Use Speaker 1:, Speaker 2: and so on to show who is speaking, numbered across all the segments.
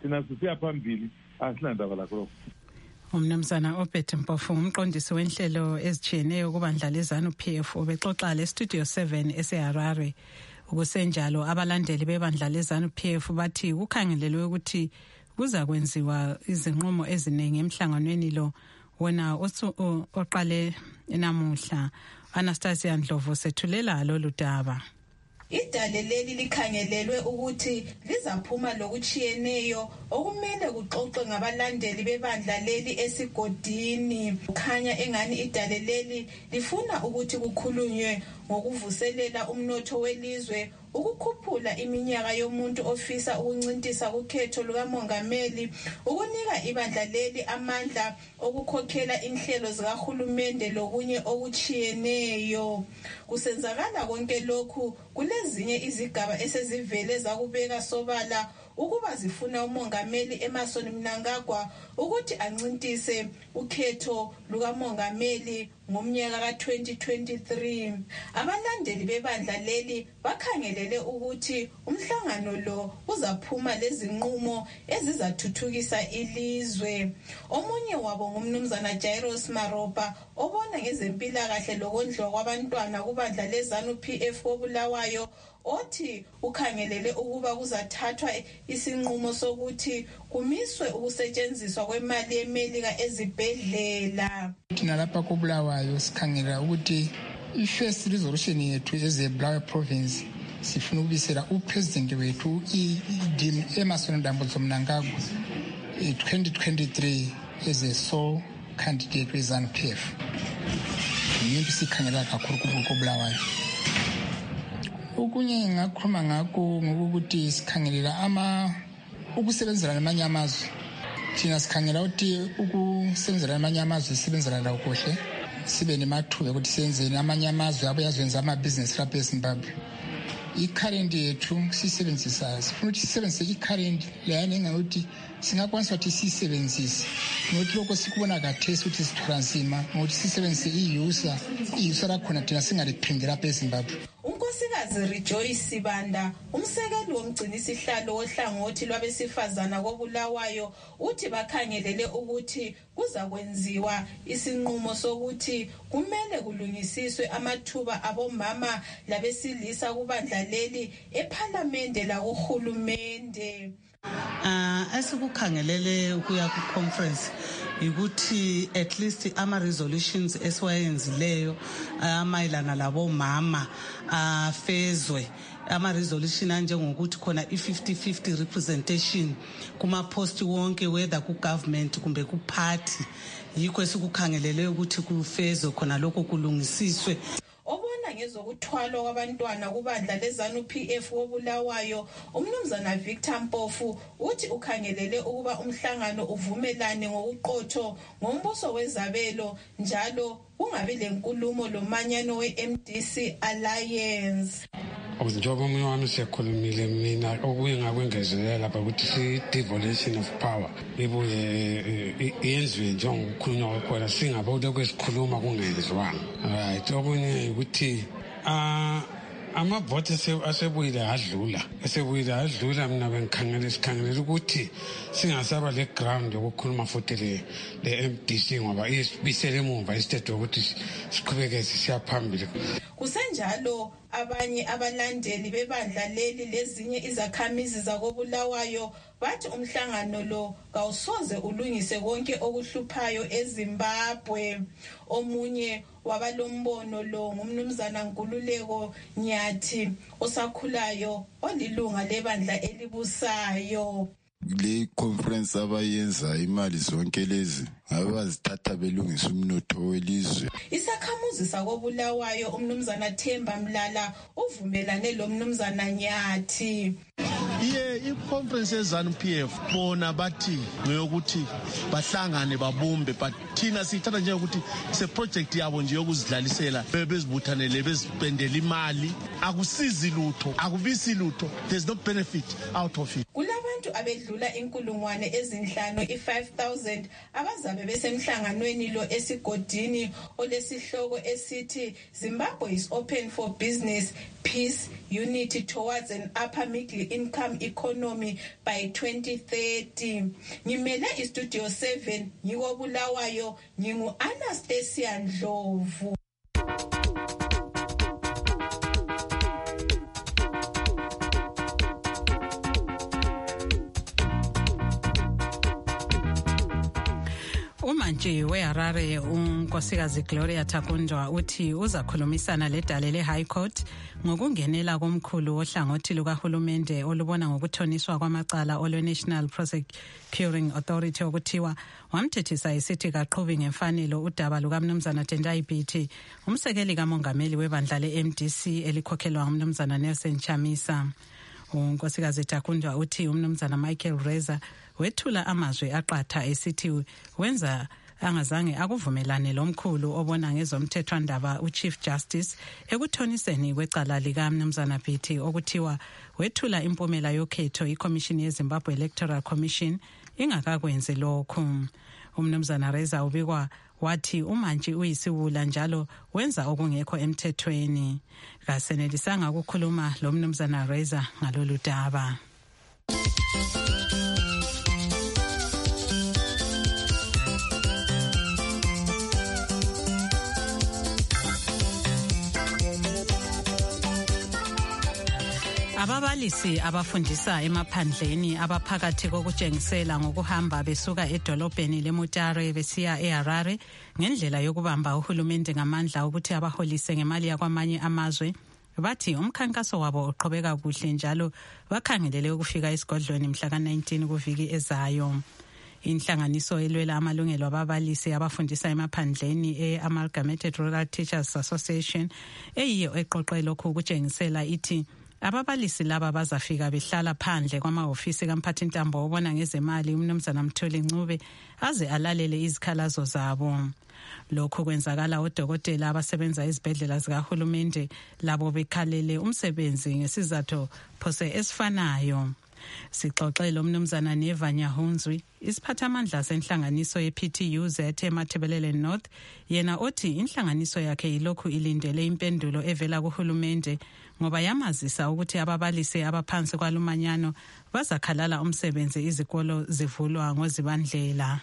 Speaker 1: thina sisiya phambili asilandaba lakho.
Speaker 2: Umnumzana Obed Mpofu umqondisi wenhlelo ezijiyeneyo kubandla leZANU-PF ubexoxa leStudio 7 eseHarare. Ukusenjalo abalandeli bebandla leZANU-PF bathi kukhangelelwe ukuthi kuza kwenziwa izinqumo eziningi emhlanganweni lo wona oqale namuhla. Anastasia Ndlovu sethulela lolu daba.
Speaker 3: Idale leli likhangelelwe ukuthi lizaphuma lokuchiyeneyo okumele kuxoxe ngabalandeli bebandla leli esigodini. Kukhanya engani idale leli lifuna ukuthi kukhulunywe ngokuvuselela umnotho welizwe, ukukhuphula iminyaka yomuntu ofisa ukuncintisa ukhetho lukamongameli, ukunika ibandla leli amandla okukhokhela inhlelo zikahulumende lokunye okuchiyeneyo. Kusenzakala konke lokhu kulezinye izigaba esezivele zakubeka sobala ukuba zifuna umongameli Emmerson Mnangagwa ukuthi ancintise ukhetho lukamongameli ngomnyaka ka-2023. Abalandeli bebandla leli bakhangelele ukuthi umhlangano lo uzaphuma lezinqumo ezizathuthukisa ilizwe. Omunye wabo ngumnumzana Jairus Maropa obona ngezempilakahle lokondliwa kwabantwana kubandla leZANU-PF koBulawayo, othi ukhangelele ukuba kuzathathwa isinqumo sokuthi kumiswe ukusetshenziswa kwemali yeMelika ezibhedlela.
Speaker 4: Thina lapha koBulawayo sikhangela ukuthi i-first resolution yethu ezeBulawayo province sifuna ukubisela upresident wethu Emmerson Mnangagwa 2023 as a sole candidate weZANU-PF. Yinto sikhangela kakhulu koBulawayo. Okunye ngakhuluma ngakho ngokuthi sikhangelela ukusebenzela namanye amazwe. Thina sikhangela ukuthi ukusebenzela namanye amazwe sisebenzela lawo kuhle, sibe nemathuba ukuthi senze namanye amazwe abayazwenza amabhizinisi lapha eZimbabwe. I-current yethu sisebenzisa, sifuna ukuthi sisebenzise i-current leyana engakuthi singakwanisa ukuthi sisebenzise ngokuthi lokho sikubona kathesi ukuthi sithola nzima ngokuthi sisebenzise i-user lakhona thina singaliphinde lapha eZimbabwe.
Speaker 3: Unkosikazi Rejoice Sibanda, umsekeli womgcinisihlalo wohlangothi lwabesifazana koBulawayo, uthi bakhangelele ukuthi kuza kwenziwa isinqumo sokuthi kumele kulungisiswe amathuba abomama labesilisa kubandla leli eParliament lakuhulumende.
Speaker 5: Esikukhangelele ukuya ku-conference ukuthi at least ama-resolutions esiwayenzileyo amayelana labomama afezwe. Ama-resolution anjengokuthi khona i-50-50 representation kuma-post wonke whether ku-government kumbe ku-party. Yikho esikukhangelele ukuthi kufezwe khona lokho kulungisiswe.
Speaker 3: Ngezokuthwalwa kwabantwana kubandla leZANU-PF koBulawayo, umnumzana Victor Mpofu uthi ukhangelele ukuba umhlangano uvumelane ngokuqotho ngombuso wezabelo njalo kungabi lenkulumo lomanyano we-MDC Alliance.
Speaker 6: Njengoba omunye wami siyakhulumile mina okuye ngakwengezelela lapha ukuthi si-devolution of power ibuye yenziwe njengokukhulunywa kwakhona singabona kwesikhuluma kungenziwanga. Right, okunye ukuthi amavoti asebuyile adlula mina bengikhangelela ukuthi singasaba le ground yokukhuluma futhi le MDC ngoba isibisele emuva instead ukuthi siqhubeke siya phambili.
Speaker 3: Kusenjalo abanye abalandeli bebandla leli lezinye izakhamizi zakoBulawayo bathi umhlangano lo kawusoze ulungise konke okuhluphayo eZimbabwe. Omunye wabalombono lo ngumnumzana Nkululeko Nyathi osakhulayo olilunga lebandla elibusayo.
Speaker 7: Le conference abayenza imali zonke lezi abazithatha belungisa umnotho welizwe.
Speaker 3: Isakhamuzi sakoBulawayo umnumzana Themba Mlala uvumelane lo mnumzana Nyathi.
Speaker 8: I-conference yeZANU-PF bona bathi ngeyokuthi bahlangane babumbe, but thina sithatha nje ukuthi se project yabo nje yokuzidlalisela bezibuthanele bezipendela imali akusizi lutho akubisi lutho, there's no benefit out of it.
Speaker 3: abantu abedlula 5,000 abazabe besemhlanganweni lo esigodini olesihloko esithi Zimbabwe is open for business, peace, unity towards an upper middle income economy by 2030. Ngimele iStudio 7 ngiko Bulawayo, ngingu Anastasia Ndlovu.
Speaker 2: Umantshi weHarare unkosikazi Gloria Takundwa uthi uzakhulumisana ledale leHigh Court ngokungenela komkhulu ohlangothi lukahulumende olubona ngokuthoniswa kwamacala olwe-National Prosecuting Authority okuthiwa wamthethisa isithi kaqhubi ngemfanelo udaba lukaMnumzana Tendai Biti, umsekeli kamongameli webandla le-MDC elikhokhelwa nguMnumzana Nelson Chamisa. Unkosikazi Takundwa uthi uMnumzana Michael Reza wethula amazwi aqatha esithi wenza angazange akuvumelane lomkhulu obona ngezomthethwandaba uChief Justice ekuthoniseni kwecala likaMnumzana Biti okuthiwa wethula impumela yokhetho iCommission yeZimbabwe Electoral Commission ingakakwenzi lokhu. uMnumzana Reza ubikwa wathi umantshi uyisiwula njalo wenza okungekho emthethweni. Kasenelisanga ukukhuluma lo Mnumzana Reza ngalolu daba. Ababalisi abafundisa emaphandleni abaphakathi kokutshengisela ngokuhamba besuka edolobheni leMutare besiya eHarare ngendlela yokubamba uhulumende ngamandla ukuthi abaholise ngemali yakwamanye amazwe bathi umkhankaso wabo uqhubeka kuhle njalo bakhangelele ukufika esigodlweni mhla ka-19 kuviki ezayo. Inhlanganiso elwela amalungelo ababalisi abafundisa emaphandleni e-Amalgamated Rural Teachers Association eyiyo eqoqe lokhu ukutshengisela ithi ababalisi laba bazafika behlala phandle kwamahofisi kamphathintambo obona ngezemali uMnumzana Mtholi Ncube aze alalele izikhalazo zabo. Lokho kwenzakala odokotela abasebenza ezibhedlela zikahulumende labo bekhalele umsebenzi ngesizathu phose esifanayo. Sixoxele uMnumzana Neva Nyahunzwi, isiphathamandla senhlanganiso yePTU eMathebelele North, yena othi inhlanganiso yakhe yilokhu ilindele impendulo evela kuhulumende ngoba yamazisa ukuthi ababalisi abaphansi kwalumanyano bazakhalala umsebenzi izikolo zivulwa ngozibandlela.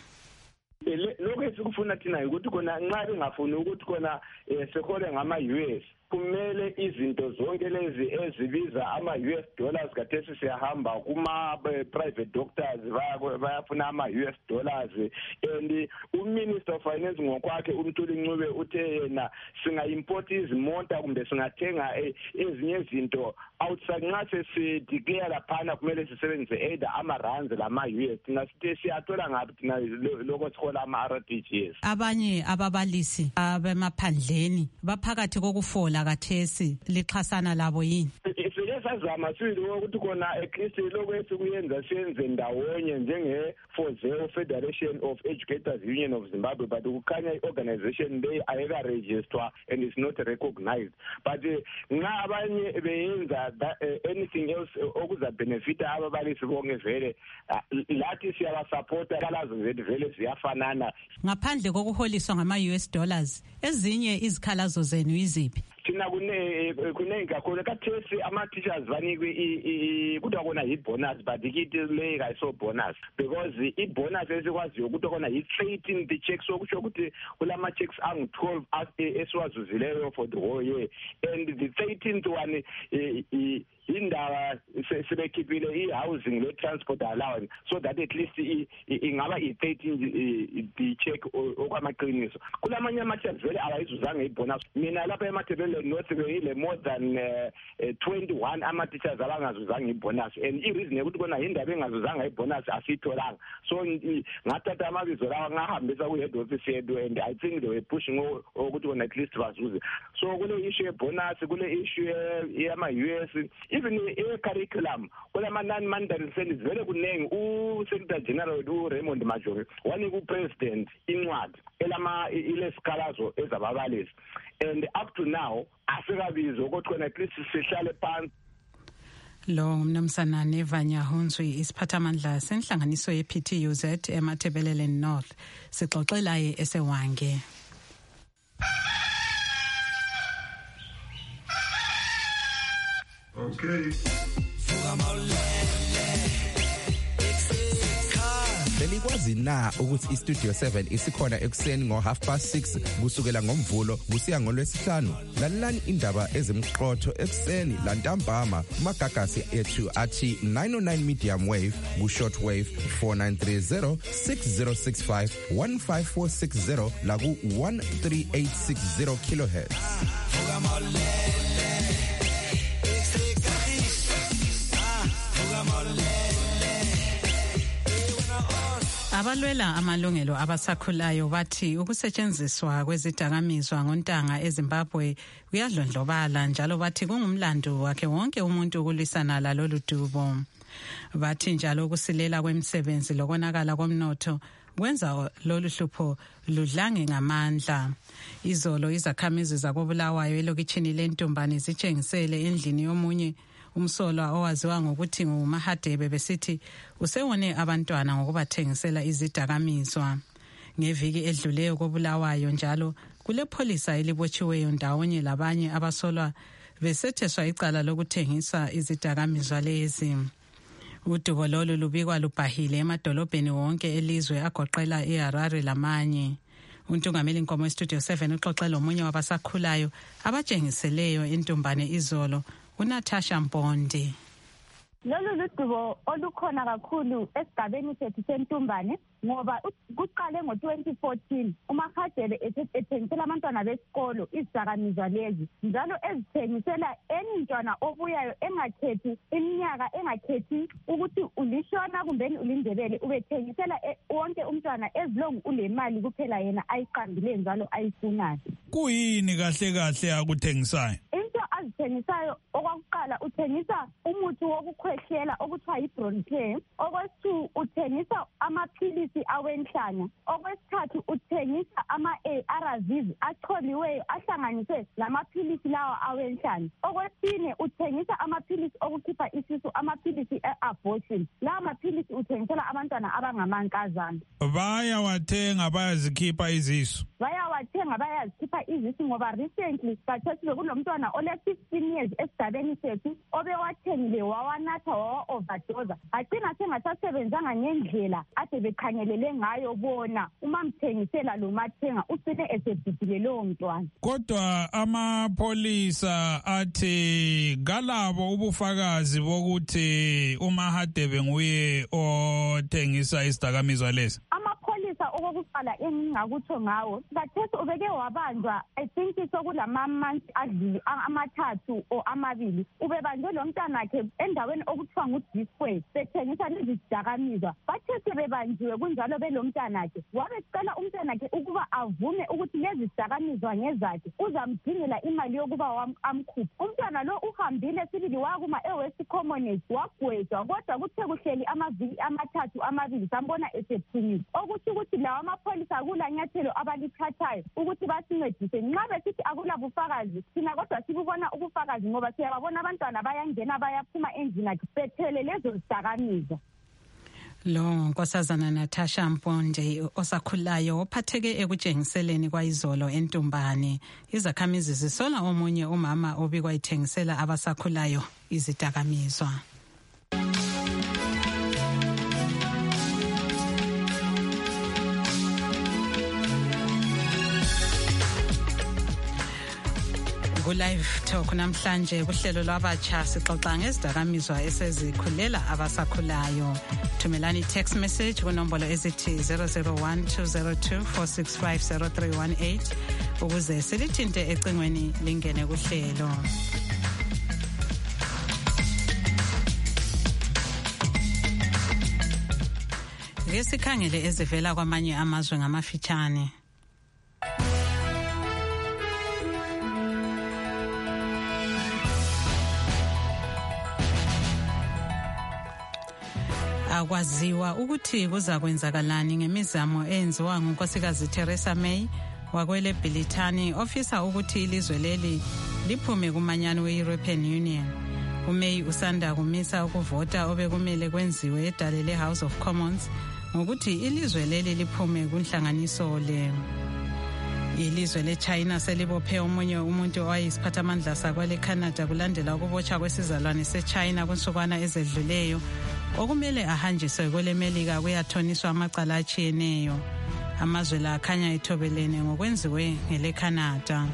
Speaker 9: Lokho esikufuna thina ukuthi kona nxa bengafuni ukuthi kona sekhole ngama-US kumele izinto zonke lezi ezibiza ama-US dollars kathesi siyahamba kuma-private doctors bayafuna ama-US dollars and uMinister of Finance ngokwakhe uMthuli Ncube uthe yena singa-import izimota kumbe singathenga ezinye izinto outside nxa sesideclare laphana kumele sisebenzise either ama-rands lama-US thina siyathola ngaphi thina lokho sikhola ama-RTGS.
Speaker 2: Abanye ababalisi abemaphandleni baphakathi kokufola kathesi lixhasana labo yini?
Speaker 9: Sazama sile ukuthi kona eChristi lokho esikuyenza siyenze ndawonye njenge-FOZEO Federation of Educators Union of Zimbabwe, but kukhanya i-organization leyi ayeka register and is not recognized. But nxa abanye beyenza anything else okuzabenefita ababalisi bonke vele lathi siyabasupporta kalazo zethu vele ziyafanana.
Speaker 2: Ngaphandle kokuholiswa ngama-US dollars ezinye izikhalazo zenu iziphi?
Speaker 9: Thina kunengi kakhulu kathesi ama-teachers banikwe kuthiwa kona yi-bonus but ikithi leyi kayiso bonus because i-bonus esikwaziyo ukuthi kona yi-13 the checks sokusho ukuthi kulama-checks angu-12 esiwazuzileyo for the whole year and the 13th one indaba sebekhiphile i-housing le-transport allowance so that at least ingaba i-13 the check okwamaqiniso. Kulamanye ama-checks vele awayizuzanga i-bonus. Mina lapha eMathebelele North beyile more than 21 ama-teachers abangazuzanga i-bonus and i-reason yokuthi kona indaba engazuzanga i-bonus asiyitholanga, so ngathatha amabizo lawa ngahambisa ku-head office yethu and I think they were pushing ukuthi kona at least bazuze. So kule issue ye-bonus, kule issue yama-US, even curriculum kulama non-mandatory studies vele kunengi u-Secretary General u-Raymond Majori wanika u-President incwadi ilesikhalazo ezababalisi and up to now asikabizwa ukuthi kona at least sihlale phansi.
Speaker 2: Lo mnumzana Nevanya Hunzwi isiphathamandla senhlanganiso ye-PTUZ eMathebelele North sixoxela esewange.
Speaker 10: Okay. Belikwazi na ukuthi iStudio 7 isikhona ekuseni ngo6:30 kusukela ngomvulo kusiya ngolwesihlanu? Lalelani indaba ezimqotho ekuseni lantambama kumagagasi ethu athi 909 medium wave ku-short wave 4930 6065 15460 la ku-13860 kilohertz.
Speaker 2: Abalwela amalungelo abasakhulayo bathi ukusetshenziswa kwezidakamizwa ngontanga eZimbabwe kuyadlondlobala njalo bathi kungumlando wakhe wonke umuntu ukulwisana lalolu dubo. Bathi njalo ukusilela kwemisebenzi lokonakala komnotho kwenza lolu hlupho ludlange ngamandla. Izolo izakhamizi zakobulawayo elokitshini lentumbane zitshengisele endlini yomunye umsolwa owaziwa ngokuthi nguMahadebe besithi usewone abantwana ngokubathengisela izidakamizwa. Ngeviki edluleyo kobulawayo njalo kule pholisa elibotshiweyo ndawonye labanye abasolwa besetheswa icala lokuthengisa izidakamizwa lezi. Udubo lolu lubikwa lubhahile emadolobheni wonke elizwe agoqela eHarare lamanye. Untungameli Nkomo Studio 7 uxoxela omunye wabasakhulayo abatshengiseleyo entumbane izolo uNatasha Mpondi.
Speaker 11: Lolu ludubo olukhona kakhulu esigabeni sethu sentumbane ngoba kuqale ngo-2014 uMahadebe ethengisela abantwana besikolo izidakamizwa lezi njalo ezithengisela emntwana obuyayo engakhethi iminyaka, engakhethi ukuthi ulishona kumbeni ulindebele, ubethengisela wonke umntwana ezilongu ulemali kuphela yena ayiqambileyo njalo ayifunayo.
Speaker 12: Kuyini kahle kahle akuthengisayo?
Speaker 11: Azithengisayo okwakuqala uthengisa umuthi wokukhwehlela okuthiwa yi-Bronchare, okwesithathu uthengisa amaphilisi awenhlanya, okwesithathu uthengisa ama-ARVs acholiweyo ahlanganiswe lamaphilisi lawa awenhlanya, okwesine uthengisa amaphilisi okukhipha isisu, amaphilisi e-abortion. Lawa maphilisi uthengisela abantwana abangamankazana.
Speaker 12: Bayawathenga bayazikhipha izisu?
Speaker 11: Bayawathenga bayazikhipha izisu ngoba recently kathesi bekulomntwana ole-15 years esigabeni sethu obewathengile wawanatha wawa-overdosa agcina sengasasebenzanga ngendlela ade bekhangelele ngayo bona umamthengisela lo mathenga ucine esebhidile lowo mntwana.
Speaker 12: Kodwa amapholisa athi kalabo ubufakazi bokuthi uMahadebe nguye othengisa isidakamizwa lesi.
Speaker 11: Okokuqala engingakutsho ngawo kathesi ubeke wabanjwa I think sokulama-months adlule amathathu or amabili ubebanjwe lo mntanakhe endaweni okuthiwa nguDisway bethengisa lezi zidakamizwa. Bathe sebebanjiwe kunjalo belo mntanakhe wabecela umntanakhe ukuba avume ukuthi lezi zidakamizwa ngezakhe uzamdingela imali yokuba amkhuphe. Umntwana lo uhambile sibili wakuma eWest Commonwealth wagwetshwa kodwa kuthe kuhleli amaviki amathathu amabili sambona esephumile okuthi lawa amapholisa kulanyathelo abalithathayo ukuthi basincedise. Nxa besithi akula bufakazi thina kodwa sibubona ubufakazi ngoba siyababona abantwana bayangena bayaphuma endlini akhe bethele lezo zidakamizwa.
Speaker 2: Lo Nkosazana Natasha Mpondi osakhulayo ophatheke ekutshengiseleni kwayizolo entumbane. Izakhamizi zisola omunye umama obikwa ithengisela abasakhulayo izidakamizwa. Live talk namhlanje kuhlelo lwabatsha sixoxa ngezidakamizwa esezikhulela abasakhulayo. Thumelani text message kunombolo ezithi 0012024650318 ukuze silithinte ecingweni lingene kuhlelo. Ngesikhangele ezivela kwamanye amazwe ngamafitshane. Akwaziwa ukuthi kuzakwenzakalani ngemizamo eyenziwa ngunkosikazi Theresa May wakwele Bhilithani ofisa ukuthi ilizwe leli liphume kumanyano we-European Union. uMay usanda kumisa ukuvota obekumele kwenziwe edale leHouse of Commons ngokuthi ilizwe leli liphume kunhlanganiso le. Ilizwe leChina selibophe omunye umuntu owayisiphathamandla sakwale Canada kulandela ukubotshwa kwesizalwane seChina kunsukwana ezedluleyo okumele ahanjiswe kwele Melika kuyathoniswa amacala atshiyeneyo. Amazwe la akhanya ethobelene ngokwenziwe ngele Canada.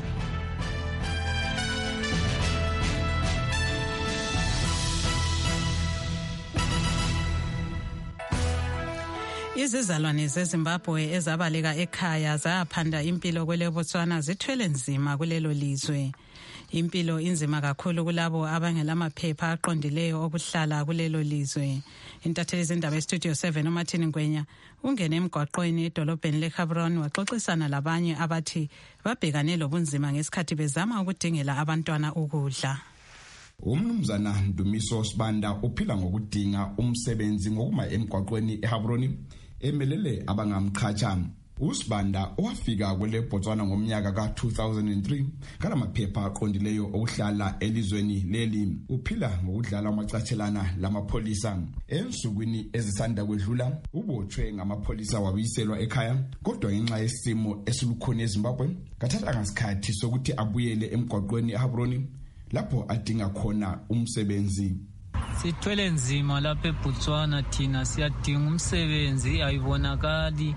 Speaker 2: Izizalwane zeZimbabwe ezabaleka ekhaya zaphanda impilo kwele Botswana zithwele nzima kulelo lizwe. Impilo inzima kakhulu kulabo abangelamaphepha aqondileyo okuhlala kulelo lizwe. Intatheli zindaba eStudio 7 uMartin Ngwenya ungene emgwaqweni edolobheni leGaborone waxoxisana labanye abathi babhekane lobunzima ngesikhathi bezama ukudingela abantwana ukudla.
Speaker 13: Umnumzana Ndumiso Sibanda uphila ngokudinga umsebenzi ngokuma emgwaqweni eGaborone emelele abangamqhatsha. Usibanda owafika kwele Botswana ngomnyaka ka-2003 kalamaphepha aqondileyo okuhlala elizweni leli. Uphila ngokudlala amacatshelana lamapholisa. Ensukwini ezisanda kwedlula ubotshwe ngamapholisa wabiselwa ekhaya, kodwa ngenxa yesimo esilukhona eZimbabwe kathatha ngasikhathi sokuthi abuyele emgwaqweni eGaborone lapho adinga khona umsebenzi.
Speaker 14: Sithwele nzima lapha eBotswana, thina siyadinga umsebenzi ayibonakali.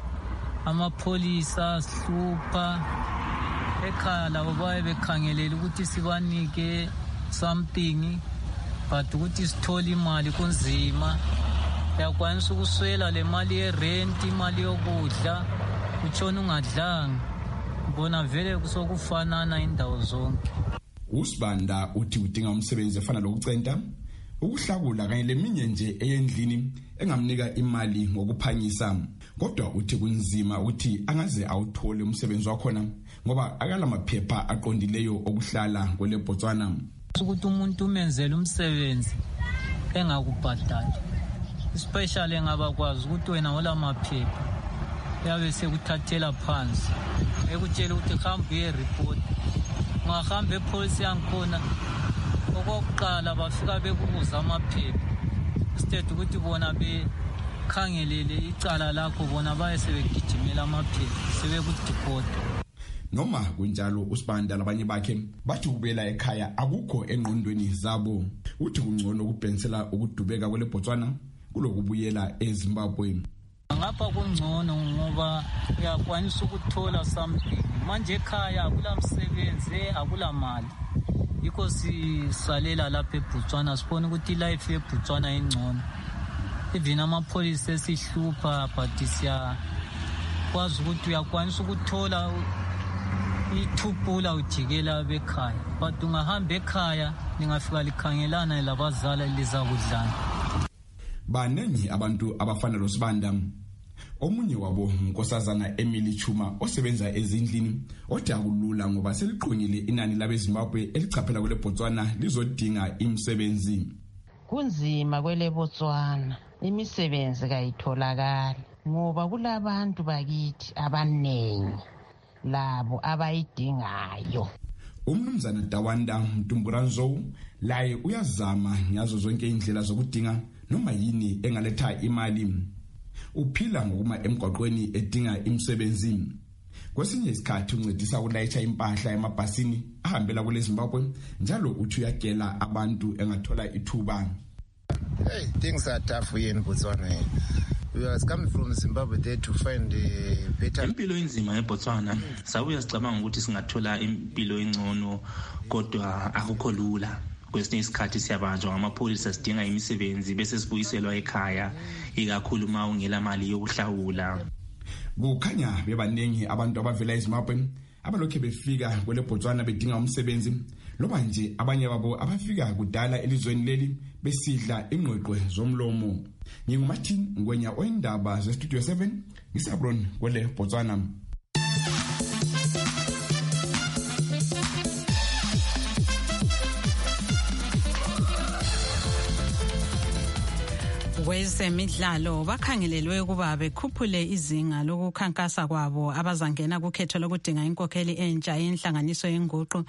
Speaker 14: Amapholisa sihlupha ekhaya labo baye bekhangelela ukuthi sibanike something but ukuthi sithole imali kunzima. Yakwanisa ukuswela le mali yerent, imali yokudla utshona ungadlanga. Bona vele kusokufanana indawo zonke.
Speaker 13: Usibanda uthi udinga umsebenzi efana lokucenta, ukuhlakula kanye leminye nje eyendlini engamnika imali ngokuphangisa. Kodwa uthi kunzima ukuthi angaze awuthole umsebenzi wakhona ngoba akalamaphepha aqondileyo okuhlala kwele Botswana.
Speaker 14: Ukuthi umuntu umenzele umsebenzi engakubhadali, especially engabakwazi ukuthi wena olamaphepha yabe sekuthathela phansi ekutshela ukuthi hamba uye report. Ungahamba epolisi yangikhona okokuqala bafika bekubuza amaphepha instead ukuthi bona bekhangelele icala lakho bona baye sebegijimela amaphepha sebekudeport.
Speaker 13: Noma kunjalo uSibanda labanye bakhe bathi ukubuyela ekhaya akukho engqondweni zabo. Uthi kungcono ukubhensela ukudubeka kwele Botswana kulokubuyela eZimbabwe.
Speaker 14: Ngapha kungcono ngoba uyakwanisa ukuthola something. Manje ekhaya akula msebenzi, akula mali. Yikho sisalela lapha eBotswana sibona ukuthi life eBotswana ingcono. Even amapholisa esihlupha but siyakwazi ukuthi uyakwanisa ukuthola ithupula ujikela bekhaya. But ungahamba ekhaya lingafika likhangelana labazala lizakudlana.
Speaker 13: Baningi abantu abafana loSibanda. Omunye wabo unkosazana Emily Chuma osebenza ezindlini othi akulula ngoba seliqhonyile inani labeZimbabwe elichaphela kwele Botswana lizodinga imisebenzi.
Speaker 15: Kunzima kwele Botswana, imisebenzi kayitholakala ngoba kulabantu bakithi abanengi labo abayidingayo.
Speaker 13: Umnumzana Dawanda Mtumburanzo laye uyazama ngazo zonke indlela zokudinga noma yini engaletha imali. Uphila ngokuma emgwaqweni edinga imisebenzi. Kwesinye isikhathi uncedisa ukulayitsha impahla emabhasini ahambela kule Zimbabwe njalo uthi uyagela abantu engathola ithuba.
Speaker 16: Hey, things are tough here in Botswana. We are coming from Zimbabwe there to find a better.
Speaker 17: Impilo inzima eBotswana. Sabuya sicabanga ukuthi singathola impilo engcono kodwa akukho lula. Kwesinye isikhathi siyabanjwa ngamapholisa sidinga imisebenzi bese sibuyiselwa ekhaya ikakhulu uma ungela mali yokuhlawula.
Speaker 13: Kukhanya bebaningi abantu abavela eZimbabwe abalokhe befika kwele Botswana bedinga umsebenzi loba nje abanye babo abafika kudala elizweni leli besidla ingqweqwe zomlomo. NginguMartin Ngwenya oyindaba zeStudio 7 ngisaBron kwele Botswana.
Speaker 2: Kwezemidlalo bakhangelelwe ukuba bekhuphule izinga lokukhankasa kwabo abazangena kukhetho lokudinga inkokheli entsha yenhlanganiso yenguqu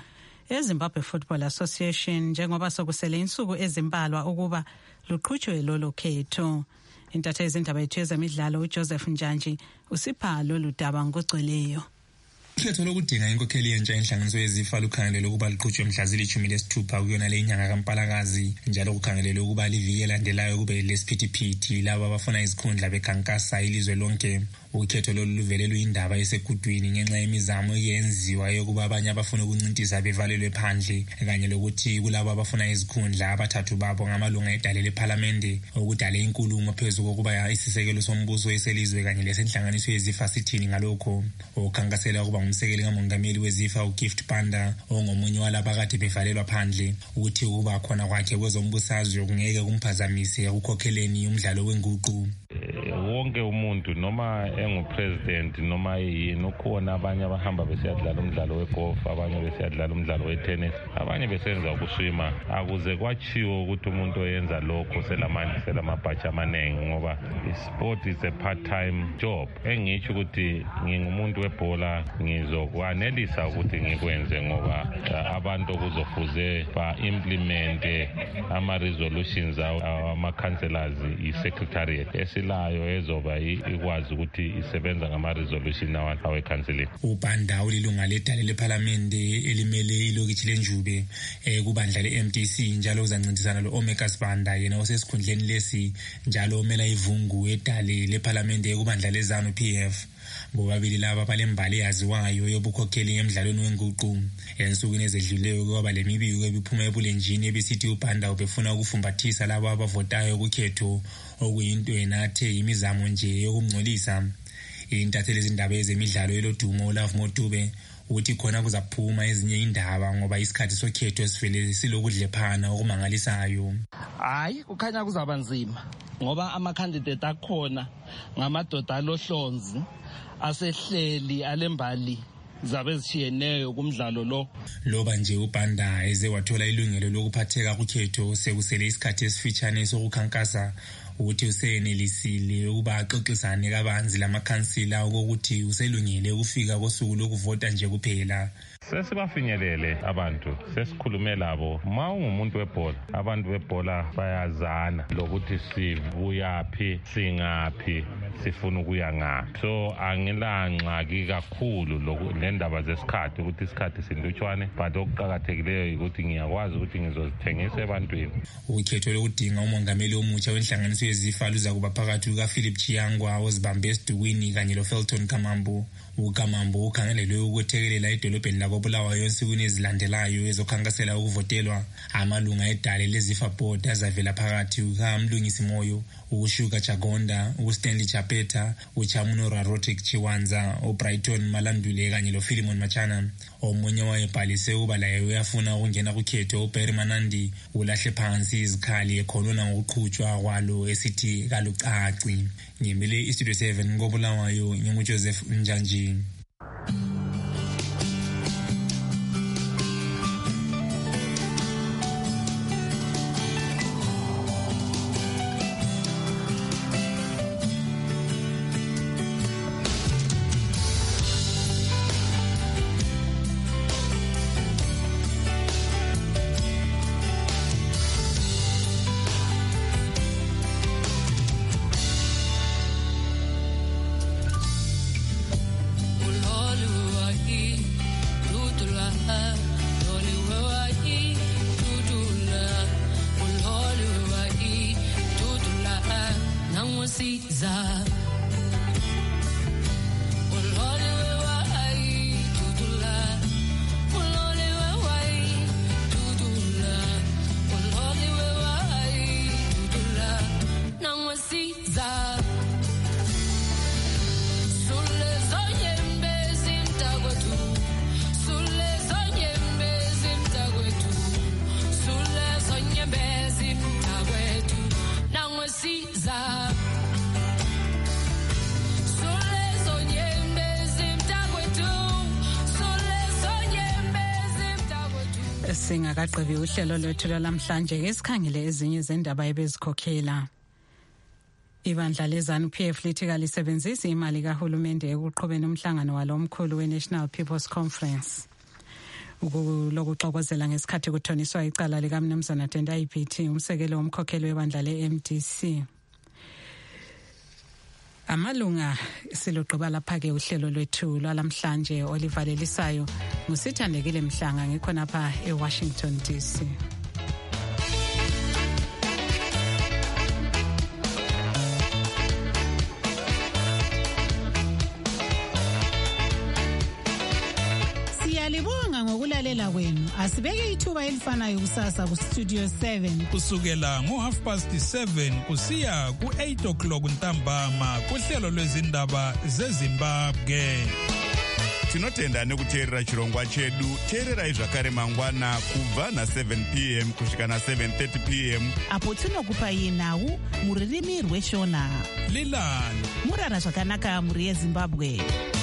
Speaker 2: eZimbabwe Football Association njengoba sokusele insuku ezimbalwa ukuba luqhutshwe lolo khetho. Intatha yezindaba yethu yezemidlalo uJoseph Njanji usipha lolu daba ngokugcweleyo.
Speaker 18: Ukhetho lokudinga inkokheli yentsha enhlanganiso yezifa lukhangelelwe ukuba liqhutshwe mhla zili-16 kuyona le inyanga kaMpalakazi, njalo kukhangelelwe ukuba liviki elandelayo kube lesiphithiphithi labo abafuna izikhundla bekhankasa ilizwe lonke. Ukhetho lolu luvele luyindaba esegudwini ngenxa yemizamo eyenziwa yokuba abanye abafuna ukuncintisa bevalelwe phandle, kanye lokuthi kulabo abafuna izikhundla abathathu babo ngamalunga edale lephalamende, okudale inkulumo phezu kokuba isisekelo sombuso eselizwe kanye lesenhlanganiso yezifa sithini ngalokho. Ukhankasela ukuba ngumsekeli kamongameli wezifa uGift Panda ongomunye walaba kade bevalelwa phandle, ukuthi ukuba khona kwakhe kwezombusazwe kungeke kumphazamisa ukukhokheleni umdlalo wenguqu.
Speaker 19: Wonke umuntu noma engupresident noma yini ukhona abanye abahamba besiyadlala umdlalo wegolf, abanye besiyadlala umdlalo wetennis, abanye besenza ukuswima. Akuze kwachiwo ukuthi umuntu oyenza lokho selamabhachi amanengi ngoba isport is a part-time job. Engitsho ukuthi ngingumuntu webhola ngizokwanelisa ukuthi ngikwenze ngoba abantu kuzofuze ba-implemente ama-resolutions ama-councillors i-secretariat esilayo ezoba ikwazi ukuthi isebenza ngama-resolution awe-councilling.
Speaker 18: uBanda ulilunga ledale lephalamende elimele ilokitshi lenjube kubandla le-MTC, njalo uzancintisana lo-Omega Sibanda yena osesikhundleni lesi, njalo omela ivungu edale lephalamende kubandla leZanu PF. Bobabili laba balembali yaziwayo yobukhokheli emidlalweni wenguqu. Ensukwini ezedluleyo kwaba lemibiko ebiphuma ebulenjini ebisithi uBanda ubefuna ukufumbathisa labo abavotayo kukhetho, okuyinto enathe imizamo nje yokumngcolisa. Intatheli izindaba ezemidlalo elodumo uLove Motube uthi khona kuzaphuma ezinye indaba ngoba isikhathi sokhetho esivele silokudlephana okumangalisayo.
Speaker 20: Hayi, kukhanya kuzaba nzima ngoba ama-candidate akhona ngamadoda alohlonzi asehleli alembali zabe zishiyeneyo kumdlalo lo.
Speaker 18: Loba nje uBanda eze wathola ilungelo lokuphatheka kukhetho sekusele isikhathi esifitshane sokukhankasa, ukuthi usenelisile ukuba axoxisane kabanzi lamakhansila ukuthi uselungile ukufika kosuku lokuvota nje kuphela.
Speaker 19: Sesibafinyelele abantu, sesikhulume labo. Ma ungumuntu webhola, abantu bebhola bayazana lokuthi sibuyaphi, singaphi, sifuna ukuya ngaphi. So angilangxaki kakhulu lendaba zesikhathi ukuthi isikhathi sindutshwane, but okuqhakathekileyo ukuthi ngiyakwazi ukuthi ngizozithengisa ebantwini.
Speaker 18: Ukhetho lokudinga umongameli omutsha wenhlanganiso yezifa luza kuba phakathi kukaPhilip Chiyangwa ozibambe esidukwini kanye loFelton Kamambo. uKamambo ukhangelelwe ukuthekelela edolobheni lakoBulawayo ensukwini ezilandelayo ezokhankasela ukuvotelwa. Amalunga edale lezifa board azavela phakathi kukaMlungisi Moyo, uShuka Chagonda, uStanley Chapeta, uChamuno Rarotic Chiwanza, uBrighton Malandule kanye loPhilimon Machana. Omunye wayebhalise ukuba laye uyafuna ukungena kukhetho uBerry Manandi ulahle phansi izikhali ekhonona ngokuqhutshwa kwalo esithi kalucaci. Ngimele iStudio 7 ngoBulawayo, nginguJoseph Njanji.
Speaker 2: Singakaqebi uhlelo lwethu lamhlanje ngesikhangele ezinye zendaba ebezikhokhela. Ibandla leZanu PF lithi kalisebenzisa imali kahulumende ekuqhubeni umhlangano walo omkhulu weNational People's Conference. lokuxokozela ngesikhathi kuthoniswa icala likaMnumzana Tendai Biti, umsekeli womkhokheli webandla le-MDC. Amalunga siluqhuba lapha-ke uhlelo lwethu lwalamhlanje olivalelisayo nguSithandekile Mhlanga ngikhonapha eWashington DC.
Speaker 21: Siyalibonga ngokulalela kwenu. Asibeke ithuba elifanayo kusasa ku Studio 7
Speaker 12: kusukela ngo7:30 kusiya ku8:00 ntambama kuhlelo lwezindaba zeZimbabwe.
Speaker 22: Tinotenda nekuteerera chirongwa chedu. Teererai zvakare mangwana kubva na7 p.m. kusvika na7:30 p.m.
Speaker 21: apo tinokupai nhau muririmi rweshona.
Speaker 12: Lilani
Speaker 21: murara zvakanaka muri yeZimbabwe.